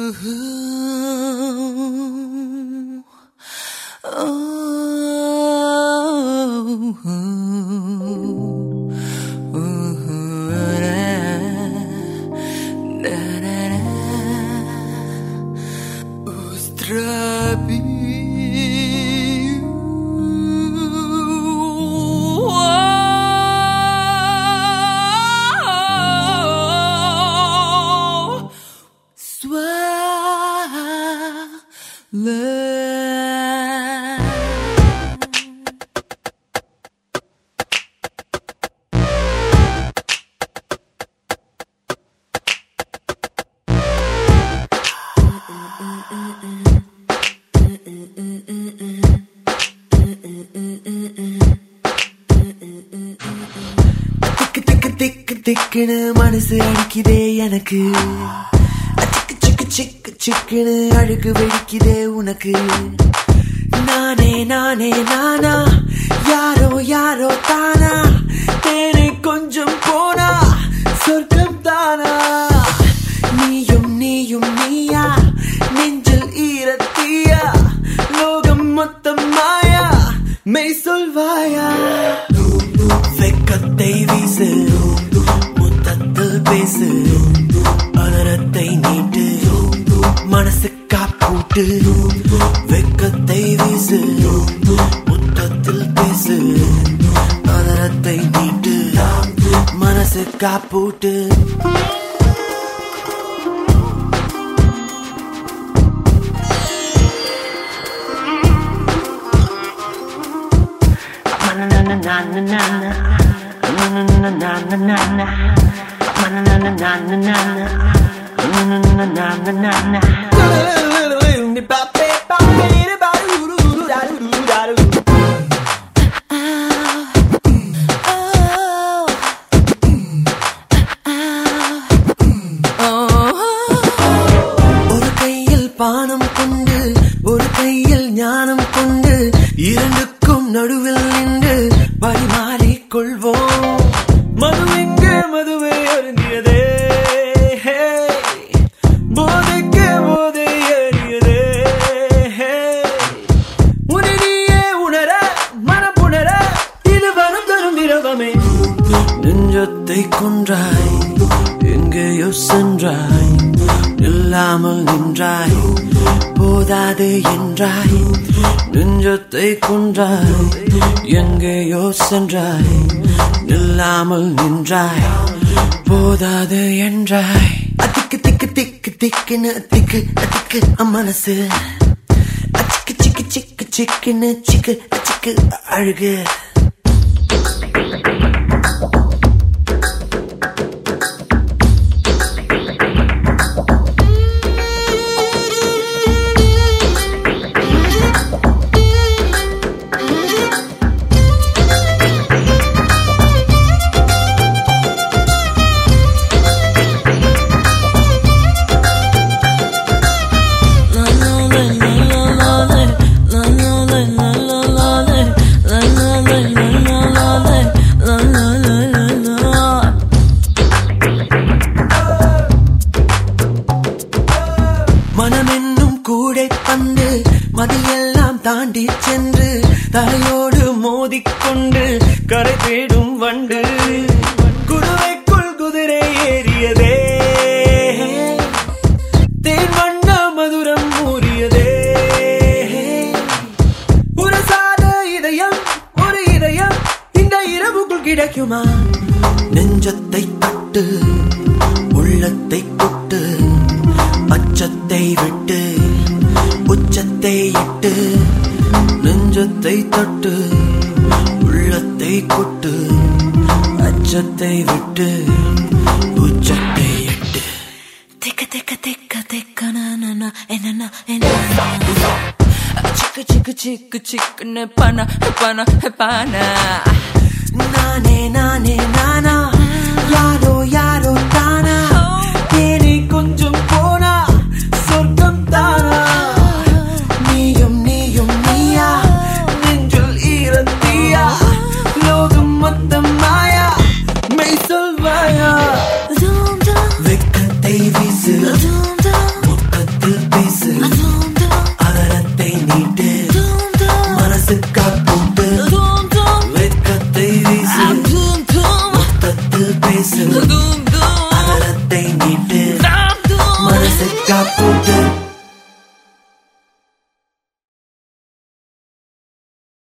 திக்குன்னு மனசு அடிக்குதே எனக்கு, சிக்கு சிக்கு சிக்கு சிக்குன்னு அழுகு வெடிக்குதே உனக்கு. நானே நானே நானா, யாரோ யாரோ தானா, தேனை கொஞ்சம் போனா சொர்க்கம் தானா. நீயும் நீயும் நீயா, நெஞ்சில் ஈரத்தீயா, லோகம் மொத்தம் மாயா, மெய் சொல்வாயா. வெக்கத்தை வீசு, முத்தத்தில் பேசு, அதரத்தை நீட்டு, மனசு காப்பூட்டு. வெக்கத்தை வீசு, முத்தத்தில் பேசு, அதரத்தை நீட்டு, மனசு காப்பூட்டு. ஒரு கையில் பானம் கொண்டு, ஒரு கையில் ஞானம் கொண்டு, இரண்டுக்கும் நடுவில் நின்று பரிமாறிக் கொள்வோம். மதுவெங்கே மதுவை அருந்தியதே, போதைக்கு போதை அறியதே. உனதியே உணர மனப்புணர, இது வரம் தரும் திரவமே. நெஞ்சத்தை கொன்றாய், எங்கேயோ சென்றாய், இல்லாமல் நின்றாய், போதாது என்றாய். நெஞ்சத்தை கொன்றாய், எங்கேயோ சென்றாய், இல்லாமல் நின்றாய், போதாது என்றாய். திக்கு திக்கு திக்கு திக்குன்னு திக்கு திக்கு மனசு, சிக்கு சிக்கு சிக்கு சிக்குன்னு சிக்கு சிக்கு அழுகு. மனமென்னும் கூடை பந்து மதியெல்லாம் தாண்டி சென்று, தலையோடு மோதிக்கொண்டு கரை தேடும் வண்டு. குடுவைக்குள் குதிரை ஏறியதே, தேன் வண்ண மதுரம் ஊறியதே. உரசாத இதயம் ஒரு இதயம் இந்த இரவுக்குள் கிடைக்குமா? நெஞ்சத்தை தட்டு, உள்ளத்தை கொட்டு, அச்சத்தை விட்டு உச்சத்தை இட்டு. நெஞ்சத்தை தட்டு, உள்ளத்தை கொட்டு, அச்சத்தை விட்டு உச்சத்தை இட்டு. திக்க திக்க திக்க திக்க நானா என்னன்னா என்ன, சிக்கு சிக்கு சிக்கு சிக்குன்னு பனா பனா பனா. நானே நானே நானா, யாரோ யாரோ தானா, தேனை கொஞ்சம் போனா சொர்க்கம் தானா. நீயும் நீயும் நீயா, நெஞ்சில் ஈரத்தீயா, லோகம் மொத்தம் மாயா, மெய் சொல்வாயா. வெக்கத்தை வீசு, முத்தத்தில் போட்டு